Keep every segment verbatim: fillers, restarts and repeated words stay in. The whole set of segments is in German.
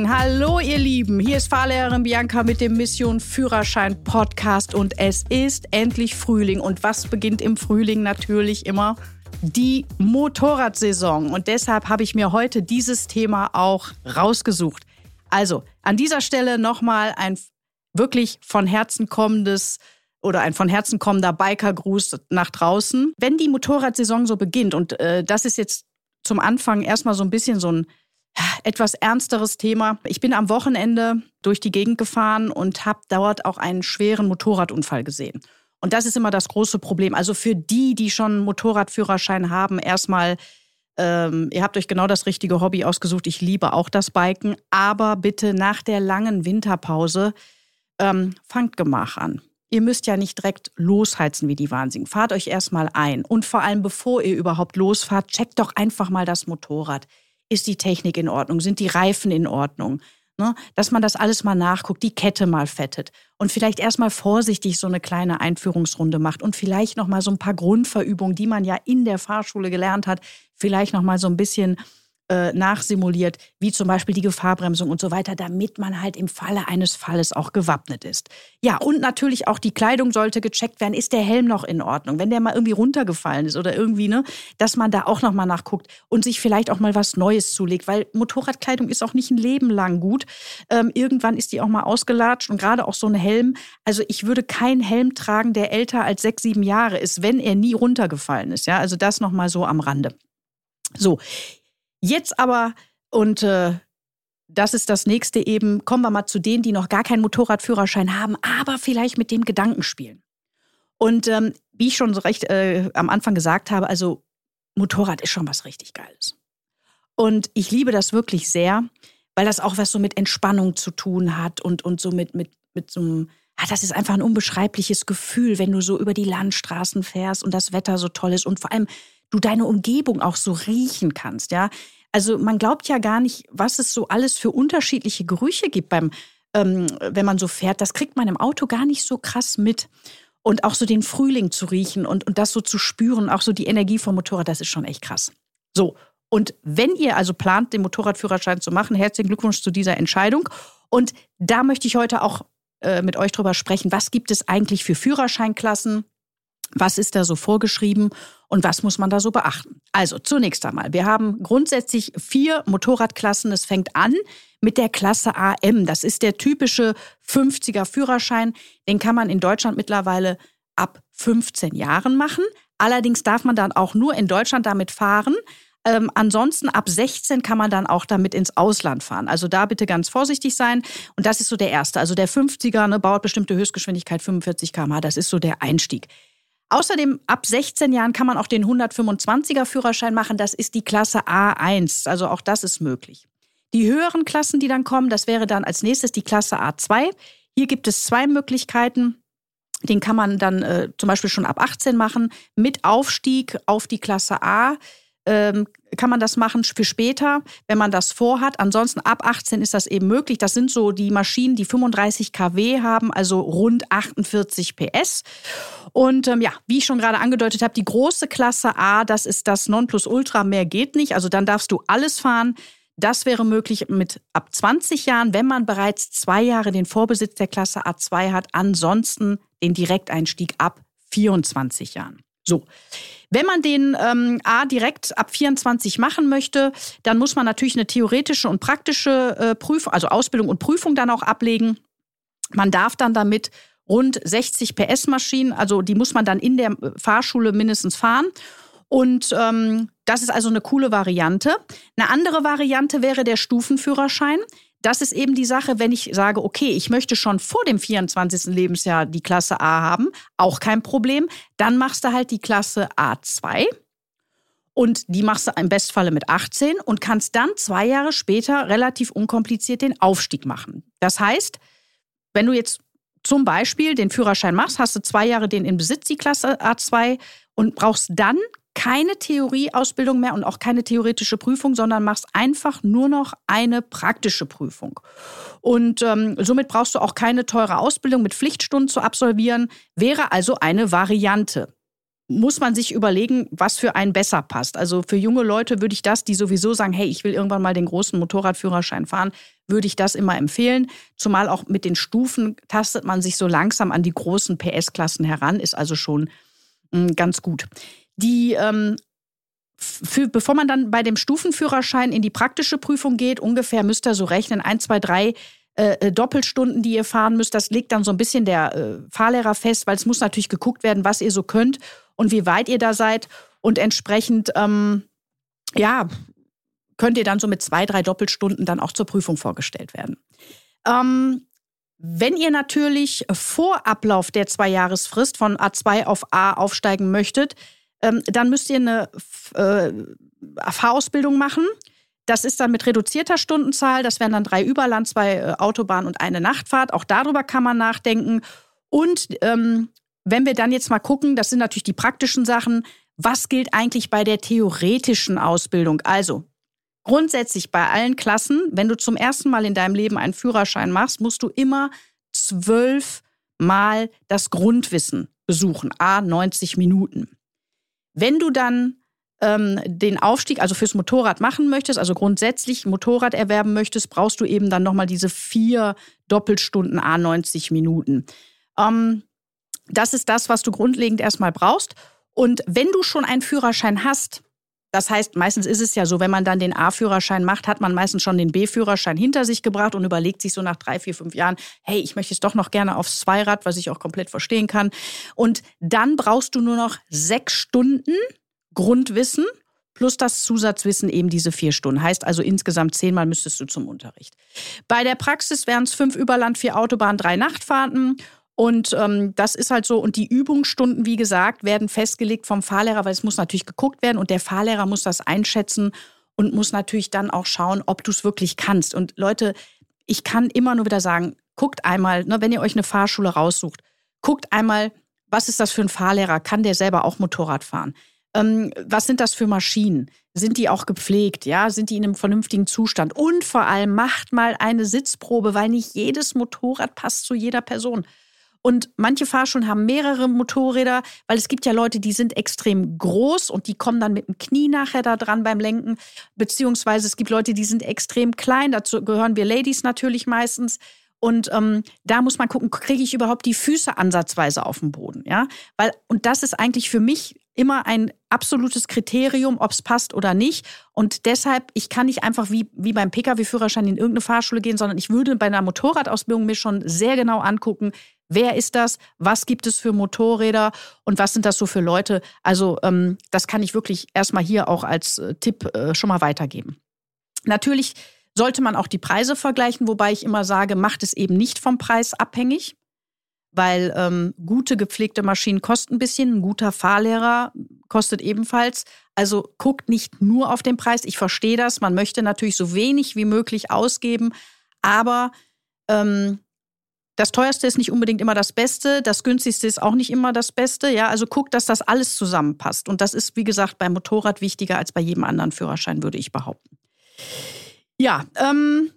Morgen. Hallo ihr Lieben, hier ist Fahrlehrerin Bianca mit dem Mission Führerschein Podcast und es ist endlich Frühling. Und was beginnt im Frühling? Natürlich immer die Motorradsaison. Und deshalb habe ich mir heute dieses Thema auch rausgesucht. Also an dieser Stelle nochmal ein wirklich von Herzen kommendes oder ein von Herzen kommender Bikergruß nach draußen. Wenn die Motorradsaison so beginnt, und äh, das ist jetzt zum Anfang erstmal so ein bisschen so ein etwas ernsteres Thema. Ich bin am Wochenende durch die Gegend gefahren und habe dort auch einen schweren Motorradunfall gesehen. Und das ist immer das große Problem. Also für die, die schon einen Motorradführerschein haben, erstmal, ähm, ihr habt euch genau das richtige Hobby ausgesucht. Ich liebe auch das Biken. Aber bitte nach der langen Winterpause ähm, fangt Gemach an. Ihr müsst ja nicht direkt losheizen wie die Wahnsinnigen. Fahrt euch erstmal ein. Und vor allem, bevor ihr überhaupt losfahrt, checkt doch einfach mal das Motorrad. Ist die Technik in Ordnung? Sind die Reifen in Ordnung? Ne? Dass man das alles mal nachguckt, die Kette mal fettet und vielleicht erstmal vorsichtig so eine kleine Einführungsrunde macht und vielleicht noch mal so ein paar Grundverübungen, die man ja in der Fahrschule gelernt hat, vielleicht noch mal so ein bisschen äh, nachsimuliert, wie zum Beispiel die Gefahrbremsung und so weiter, damit man halt im Falle eines Falles auch gewappnet ist. Ja, und natürlich auch die Kleidung sollte gecheckt werden. Ist der Helm noch in Ordnung? Wenn der mal irgendwie runtergefallen ist oder irgendwie, ne, dass man da auch noch mal nachguckt und sich vielleicht auch mal was Neues zulegt, weil Motorradkleidung ist auch nicht ein Leben lang gut. Ähm, irgendwann ist die auch mal ausgelatscht und gerade auch so ein Helm. Also ich würde keinen Helm tragen, der älter als sechs, sieben Jahre ist, wenn er nie runtergefallen ist. Ja, also das noch mal so am Rande. So. Jetzt aber, und äh, das ist das nächste eben, kommen wir mal zu denen, die noch gar keinen Motorradführerschein haben, aber vielleicht mit dem Gedanken spielen. Und ähm, wie ich schon so recht äh, am Anfang gesagt habe, also Motorrad ist schon was richtig Geiles. Und ich liebe das wirklich sehr, weil das auch was so mit Entspannung zu tun hat und, und so mit, mit, mit so einem, ah, das ist einfach ein unbeschreibliches Gefühl, wenn du so über die Landstraßen fährst und das Wetter so toll ist und vor allem du deine Umgebung auch so riechen kannst, ja. Also man glaubt ja gar nicht, was es so alles für unterschiedliche Gerüche gibt, beim, ähm, wenn man so fährt. Das kriegt man im Auto gar nicht so krass mit. Und auch so den Frühling zu riechen und, und das so zu spüren, auch so die Energie vom Motorrad, das ist schon echt krass. So, und wenn ihr also plant, den Motorradführerschein zu machen, herzlichen Glückwunsch zu dieser Entscheidung. Und da möchte ich heute auch äh, mit euch drüber sprechen, was gibt es eigentlich für Führerscheinklassen? Was ist da so vorgeschrieben und was muss man da so beachten? Also zunächst einmal, wir haben grundsätzlich vier Motorradklassen. Es fängt an mit der Klasse A M. Das ist der typische fünfziger Führerschein. Den kann man in Deutschland mittlerweile ab fünfzehn Jahren machen. Allerdings darf man dann auch nur in Deutschland damit fahren. Ähm, ansonsten ab sechzehn kann man dann auch damit ins Ausland fahren. Also da bitte ganz vorsichtig sein. Und das ist so der erste. Also der fünfziger, ne, baut bestimmte Höchstgeschwindigkeit fünfundvierzig Kilometer pro Stunde. Das ist so der Einstieg. Außerdem ab sechzehn Jahren kann man auch den hundertfünfundzwanziger Führerschein machen. Das ist die Klasse A eins. Also auch das ist möglich. Die höheren Klassen, die dann kommen, das wäre dann als nächstes die Klasse A zwei. Hier gibt es zwei Möglichkeiten. Den kann man dann äh, zum Beispiel schon ab achtzehn machen. Mit Aufstieg auf die Klasse A ähm, kann man das machen für später, wenn man das vorhat. Ansonsten ab achtzehn ist das eben möglich. Das sind so die Maschinen, die fünfunddreißig Kilowatt haben, also rund achtundvierzig P S. Und ähm, ja, wie ich schon gerade angedeutet habe, die große Klasse A, das ist das Nonplusultra, mehr geht nicht. Also dann darfst du alles fahren. Das wäre möglich mit ab zwanzig Jahren, wenn man bereits zwei Jahre den Vorbesitz der Klasse A zwei hat. Ansonsten den Direkteinstieg ab vierundzwanzig Jahren. So, wenn man den ähm, A direkt ab vierundzwanzig machen möchte, dann muss man natürlich eine theoretische und praktische äh, Prüfung, also Ausbildung und Prüfung dann auch ablegen. Man darf dann damit rund sechzig P S Maschinen, also die muss man dann in der Fahrschule mindestens fahren. Und ähm, das ist also eine coole Variante. Eine andere Variante wäre der Stufenführerschein. Das ist eben die Sache, wenn ich sage, okay, ich möchte schon vor dem vierundzwanzigsten Lebensjahr die Klasse A haben, auch kein Problem. Dann machst du halt die Klasse A zwei und die machst du im Bestfalle mit achtzehn und kannst dann zwei Jahre später relativ unkompliziert den Aufstieg machen. Das heißt, wenn du jetzt zum Beispiel den Führerschein machst, hast du zwei Jahre den in Besitz, die Klasse A zwei, und brauchst dann keine Theorieausbildung mehr und auch keine theoretische Prüfung, sondern machst einfach nur noch eine praktische Prüfung. Und ähm, somit brauchst du auch keine teure Ausbildung mit Pflichtstunden zu absolvieren, wäre also eine Variante. muss man sich überlegen, was für einen besser passt. Also für junge Leute würde ich das, die sowieso sagen, hey, ich will irgendwann mal den großen Motorradführerschein fahren, würde ich das immer empfehlen. Zumal auch mit den Stufen tastet man sich so langsam an die großen P S-Klassen heran, ist also schon mh, ganz gut. Die, ähm, für, bevor man dann bei dem Stufenführerschein in die praktische Prüfung geht, ungefähr müsst ihr so rechnen, ein, zwei, drei Äh, Doppelstunden, die ihr fahren müsst. Das legt dann so ein bisschen der äh, Fahrlehrer fest, weil es muss natürlich geguckt werden, was ihr so könnt und wie weit ihr da seid. Und entsprechend, ähm, ja, könnt ihr dann so mit zwei, drei Doppelstunden dann auch zur Prüfung vorgestellt werden. Ähm, wenn ihr natürlich vor Ablauf der Zwei-Jahresfrist von A zwei auf A aufsteigen möchtet, ähm, dann müsst ihr eine äh, Fahrausbildung machen. Das ist dann mit reduzierter Stundenzahl. Das wären dann drei Überland, zwei äh, Autobahn und eine Nachtfahrt. Auch darüber kann man nachdenken. Und ähm, wenn wir dann jetzt mal gucken, das sind natürlich die praktischen Sachen, was gilt eigentlich bei der theoretischen Ausbildung? Also grundsätzlich bei allen Klassen, wenn du zum ersten Mal in deinem Leben einen Führerschein machst, musst du immer zwölfmal das Grundwissen besuchen, à neunzig Minuten. Wenn du dann den Aufstieg, also fürs Motorrad machen möchtest, also grundsätzlich ein Motorrad erwerben möchtest, brauchst du eben dann nochmal diese vier Doppelstunden à neunzig Minuten. Ähm, das ist das, was du grundlegend erstmal brauchst. Und wenn du schon einen Führerschein hast, das heißt, meistens ist es ja so, wenn man dann den A-Führerschein macht, hat man meistens schon den B-Führerschein hinter sich gebracht und überlegt sich so nach drei, vier, fünf Jahren, hey, ich möchte jetzt doch noch gerne aufs Zweirad, was ich auch komplett verstehen kann. Und dann brauchst du nur noch sechs Stunden Grundwissen plus das Zusatzwissen eben diese vier Stunden. Heißt also insgesamt zehnmal müsstest du zum Unterricht. Bei der Praxis wären es fünf Überland, vier Autobahn, drei Nachtfahrten. Und ähm, das ist halt so. Und die Übungsstunden, wie gesagt, werden festgelegt vom Fahrlehrer, weil es muss natürlich geguckt werden. Und der Fahrlehrer muss das einschätzen und muss natürlich dann auch schauen, ob du es wirklich kannst. Und Leute, ich kann immer nur wieder sagen, guckt einmal, ne, wenn ihr euch eine Fahrschule raussucht, guckt einmal, was ist das für ein Fahrlehrer? Kann der selber auch Motorrad fahren? Ähm, was sind das für Maschinen? Sind die auch gepflegt? Ja? Sind die in einem vernünftigen Zustand? Und vor allem macht mal eine Sitzprobe, weil nicht jedes Motorrad passt zu jeder Person. Und manche Fahrschulen haben mehrere Motorräder, weil es gibt ja Leute, die sind extrem groß und die kommen dann mit dem Knie nachher da dran beim Lenken. Beziehungsweise es gibt Leute, die sind extrem klein. Dazu gehören wir Ladies natürlich meistens. Und ähm, da muss man gucken, kriege ich überhaupt die Füße ansatzweise auf den Boden? Ja? Weil, und das ist eigentlich für mich immer ein absolutes Kriterium, ob es passt oder nicht. Und deshalb, ich kann nicht einfach wie, wie beim P K W-Führerschein in irgendeine Fahrschule gehen, sondern ich würde bei einer Motorradausbildung mir schon sehr genau angucken, wer ist das, was gibt es für Motorräder und was sind das so für Leute. Also ähm, das kann ich wirklich erstmal hier auch als äh, Tipp äh, schon mal weitergeben. Natürlich sollte man auch die Preise vergleichen, wobei ich immer sage, macht es eben nicht vom Preis abhängig. Weil ähm, gute, gepflegte Maschinen kosten ein bisschen, ein guter Fahrlehrer kostet ebenfalls. Also guckt nicht nur auf den Preis. Ich verstehe das, man möchte natürlich so wenig wie möglich ausgeben, aber ähm, das Teuerste ist nicht unbedingt immer das Beste, das Günstigste ist auch nicht immer das Beste. Ja, also guckt, dass das alles zusammenpasst. Und das ist, wie gesagt, beim Motorrad wichtiger als bei jedem anderen Führerschein, würde ich behaupten. Ja, ähm...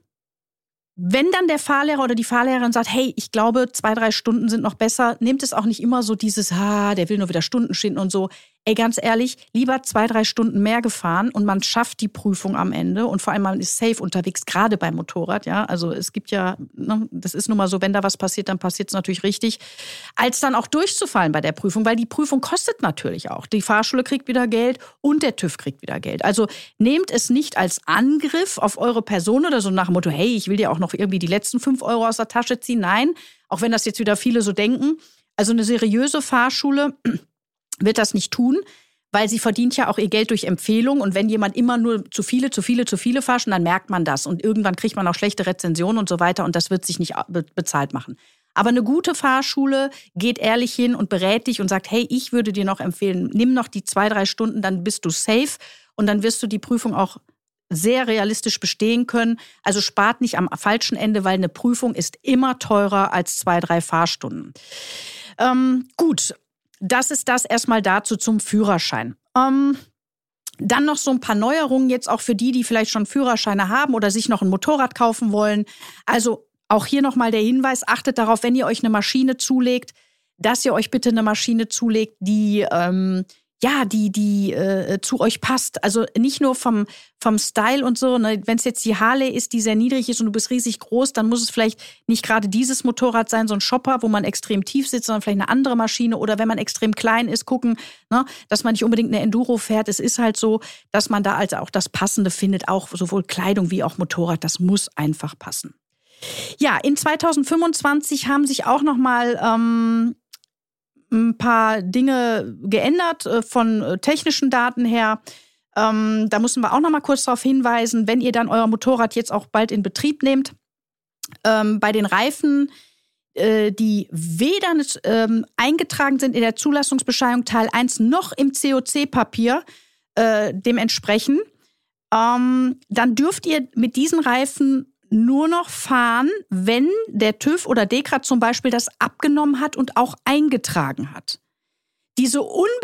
wenn dann der Fahrlehrer oder die Fahrlehrerin sagt, hey, ich glaube, zwei, drei Stunden sind noch besser, nehmt es auch nicht immer so dieses, ah, der will nur wieder Stunden schinden und so. Ey, ganz ehrlich, lieber zwei, drei Stunden mehr gefahren und man schafft die Prüfung am Ende und vor allem man ist safe unterwegs, gerade beim Motorrad, ja. Also es gibt ja, ne, das ist nun mal so, wenn da was passiert, dann passiert es natürlich richtig, als dann auch durchzufallen bei der Prüfung, weil die Prüfung kostet natürlich auch. Die Fahrschule kriegt wieder Geld und der TÜV kriegt wieder Geld. Also nehmt es nicht als Angriff auf eure Person oder so nach dem Motto, hey, ich will dir auch noch irgendwie die letzten fünf Euro aus der Tasche ziehen. Nein, auch wenn das jetzt wieder viele so denken. Also eine seriöse Fahrschule wird das nicht tun, weil sie verdient ja auch ihr Geld durch Empfehlung. Und wenn jemand immer nur zu viele, zu viele, zu viele Fahrschulen, dann merkt man das. Und irgendwann kriegt man auch schlechte Rezensionen und so weiter. Und das wird sich nicht bezahlt machen. Aber eine gute Fahrschule geht ehrlich hin und berät dich und sagt, hey, ich würde dir noch empfehlen, nimm noch die zwei, drei Stunden, dann bist du safe. Und dann wirst du die Prüfung auch sehr realistisch bestehen können. Also spart nicht am falschen Ende, weil eine Prüfung ist immer teurer als zwei, drei Fahrstunden. Ähm, gut. Das ist das erstmal dazu zum Führerschein. Ähm, dann noch so ein paar Neuerungen jetzt auch für die, die vielleicht schon Führerscheine haben oder sich noch ein Motorrad kaufen wollen. Also auch hier nochmal der Hinweis, achtet darauf, wenn ihr euch eine Maschine zulegt, dass ihr euch bitte eine Maschine zulegt, die ähm, ja, die, die äh, zu euch passt. Also nicht nur vom, vom Style und so. Ne? Wenn es jetzt die Harley ist, die sehr niedrig ist und du bist riesig groß, dann muss es vielleicht nicht gerade dieses Motorrad sein, so ein Shopper, wo man extrem tief sitzt, sondern vielleicht eine andere Maschine. Oder wenn man extrem klein ist, gucken, ne? Dass man nicht unbedingt eine Enduro fährt. Es ist halt so, dass man da also auch das Passende findet, auch sowohl Kleidung wie auch Motorrad. Das muss einfach passen. Ja, in zwanzig fünfundzwanzig haben sich auch noch mal ähm, ein paar Dinge geändert äh, von äh, technischen Daten her. Ähm, da müssen wir auch noch mal kurz darauf hinweisen, wenn ihr dann euer Motorrad jetzt auch bald in Betrieb nehmt, ähm, bei den Reifen, äh, die weder ähm, eingetragen sind in der Zulassungsbescheinigung Teil eins noch im C O C-Papier äh, dementsprechend, ähm, dann dürft ihr mit diesen Reifen nur noch fahren, wenn der TÜV oder DEKRA zum Beispiel das abgenommen hat und auch eingetragen hat. Diese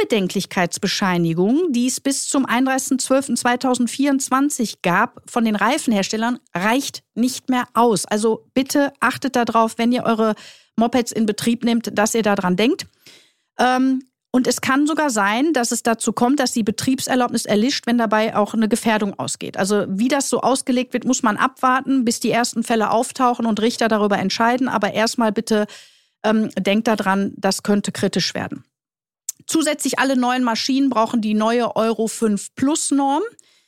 Unbedenklichkeitsbescheinigung, die es bis zum einunddreißigsten zwölften zweitausendvierundzwanzig gab von den Reifenherstellern, reicht nicht mehr aus. Also bitte achtet darauf, wenn ihr eure Mopeds in Betrieb nehmt, dass ihr daran denkt. Ähm, Und es kann sogar sein, dass es dazu kommt, dass die Betriebserlaubnis erlischt, wenn dabei auch eine Gefährdung ausgeht. Also wie das so ausgelegt wird, muss man abwarten, bis die ersten Fälle auftauchen und Richter darüber entscheiden. Aber erstmal bitte ähm, denkt daran, das könnte kritisch werden. Zusätzlich alle neuen Maschinen brauchen die neue Euro fünf Plus Norm.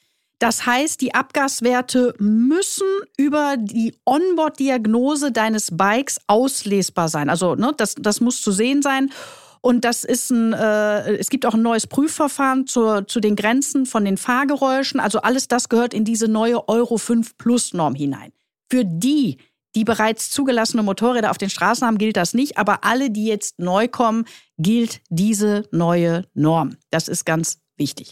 Das heißt, die Abgaswerte müssen über die Onboard-Diagnose deines Bikes auslesbar sein. Also ne, das, das muss zu sehen sein. Und das ist ein, äh, es gibt auch ein neues Prüfverfahren zur, zu den Grenzen von den Fahrgeräuschen. Also alles das gehört in diese neue Euro fünf Plus Norm hinein. Für die, die bereits zugelassene Motorräder auf den Straßen haben, gilt das nicht. Aber alle, die jetzt neu kommen, gilt diese neue Norm. Das ist ganz wichtig.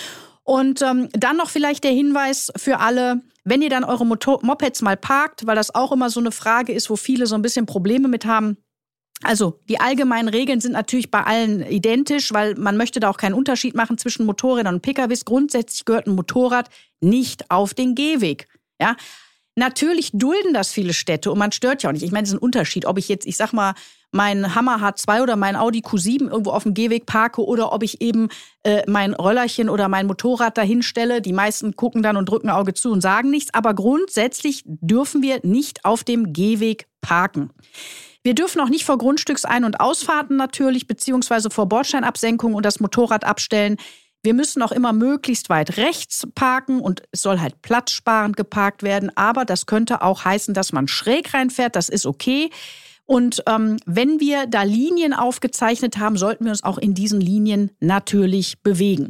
Und ähm, dann noch vielleicht der Hinweis für alle, wenn ihr dann eure Motor- Mopeds mal parkt, weil das auch immer so eine Frage ist, wo viele so ein bisschen Probleme mit haben. Also die allgemeinen Regeln sind natürlich bei allen identisch, weil man möchte da auch keinen Unterschied machen zwischen Motorrädern und P K Ws. Grundsätzlich gehört ein Motorrad nicht auf den Gehweg. Ja? Natürlich dulden das viele Städte und man stört ja auch nicht. Ich meine, es ist ein Unterschied, ob ich jetzt, ich sag mal, meinen Hammer H zwei oder meinen Audi Q sieben irgendwo auf dem Gehweg parke oder ob ich eben äh, mein Rollerchen oder mein Motorrad dahin stelle. Die meisten gucken dann und drücken ein Auge zu und sagen nichts. Aber grundsätzlich dürfen wir nicht auf dem Gehweg parken. Wir dürfen auch nicht vor Grundstücksein- und Ausfahrten natürlich, beziehungsweise vor Bordsteinabsenkungen und das Motorrad abstellen. Wir müssen auch immer möglichst weit rechts parken und es soll halt platzsparend geparkt werden. Aber das könnte auch heißen, dass man schräg reinfährt. Das ist okay. Und ähm, wenn wir da Linien aufgezeichnet haben, sollten wir uns auch in diesen Linien natürlich bewegen.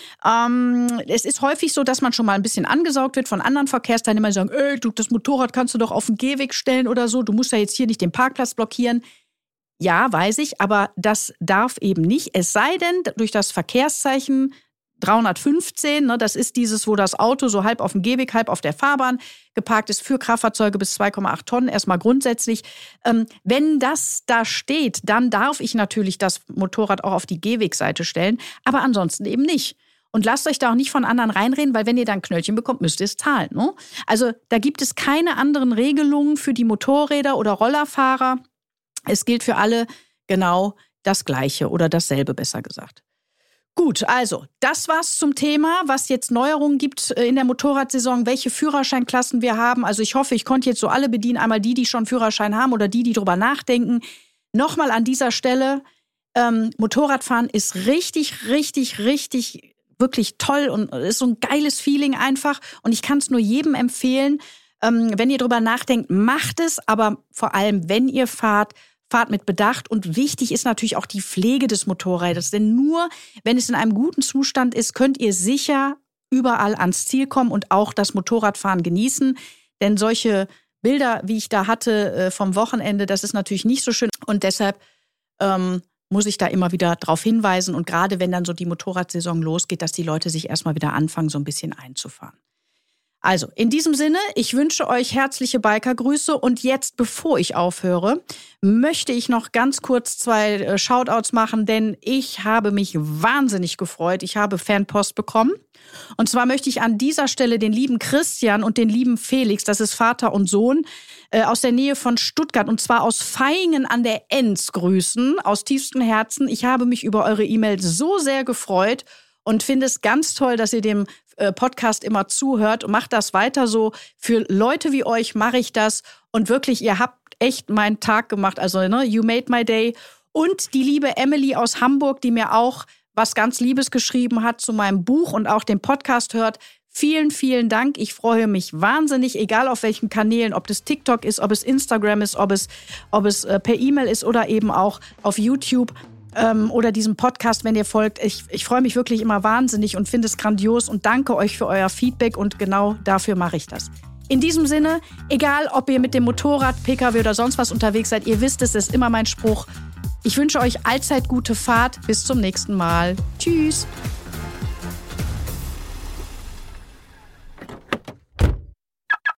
Ähm, es ist häufig so, dass man schon mal ein bisschen angesaugt wird von anderen Verkehrsteilnehmern, die sagen, ey, du, das Motorrad kannst du doch auf den Gehweg stellen oder so, du musst ja jetzt hier nicht den Parkplatz blockieren. Ja, weiß ich, aber das darf eben nicht. Es sei denn, durch das Verkehrszeichen dreihundertfünfzehn, ne, das ist dieses, wo das Auto so halb auf dem Gehweg, halb auf der Fahrbahn geparkt ist für Kraftfahrzeuge bis zwei Komma acht Tonnen, erstmal grundsätzlich. Ähm, wenn das da steht, dann darf ich natürlich das Motorrad auch auf die Gehwegseite stellen, aber ansonsten eben nicht. Und lasst euch da auch nicht von anderen reinreden, weil wenn ihr dann ein Knöllchen bekommt, müsst ihr es zahlen. Ne? Also da gibt es keine anderen Regelungen für die Motorräder oder Rollerfahrer. Es gilt für alle genau das Gleiche oder dasselbe, besser gesagt. Gut, also das war's zum Thema, was jetzt Neuerungen gibt in der Motorradsaison, welche Führerscheinklassen wir haben. Also ich hoffe, ich konnte jetzt so alle bedienen, einmal die, die schon Führerschein haben oder die, die drüber nachdenken. Nochmal an dieser Stelle, ähm, Motorradfahren ist richtig, richtig, richtig, wirklich toll und ist so ein geiles Feeling einfach. Und ich kann es nur jedem empfehlen, ähm, wenn ihr drüber nachdenkt, macht es, aber vor allem, wenn ihr fahrt, fahrt mit Bedacht und wichtig ist natürlich auch die Pflege des Motorrades, denn nur wenn es in einem guten Zustand ist, könnt ihr sicher überall ans Ziel kommen und auch das Motorradfahren genießen, denn solche Bilder, wie ich da hatte vom Wochenende, das ist natürlich nicht so schön und deshalb ähm, muss ich da immer wieder darauf hinweisen und gerade wenn dann so die Motorradsaison losgeht, dass die Leute sich erstmal wieder anfangen, so ein bisschen einzufahren. Also, in diesem Sinne, ich wünsche euch herzliche Bikergrüße und jetzt, bevor ich aufhöre, möchte ich noch ganz kurz zwei äh, Shoutouts machen, denn ich habe mich wahnsinnig gefreut. Ich habe Fanpost bekommen. Und zwar möchte ich an dieser Stelle den lieben Christian und den lieben Felix, das ist Vater und Sohn, äh, aus der Nähe von Stuttgart und zwar aus Vaihingen an der Enz grüßen, aus tiefstem Herzen. Ich habe mich über eure E-Mail so sehr gefreut und finde es ganz toll, dass ihr dem äh, Podcast immer zuhört. Macht das weiter so. Für Leute wie euch mache ich das. Und wirklich, ihr habt echt meinen Tag gemacht. Also, ne, you made my day. Und die liebe Emily aus Hamburg, die mir auch was ganz Liebes geschrieben hat zu meinem Buch und auch den Podcast hört. Vielen, vielen Dank. Ich freue mich wahnsinnig, egal auf welchen Kanälen, ob das TikTok ist, ob es Instagram ist, ob es, ob es äh, per E-Mail ist oder eben auch auf YouTube. Oder diesem Podcast, wenn ihr folgt. Ich, ich freue mich wirklich immer wahnsinnig und finde es grandios und danke euch für euer Feedback und genau dafür mache ich das. In diesem Sinne, egal ob ihr mit dem Motorrad, P K W oder sonst was unterwegs seid, ihr wisst, es ist immer mein Spruch. Ich wünsche euch allzeit gute Fahrt. Bis zum nächsten Mal. Tschüss.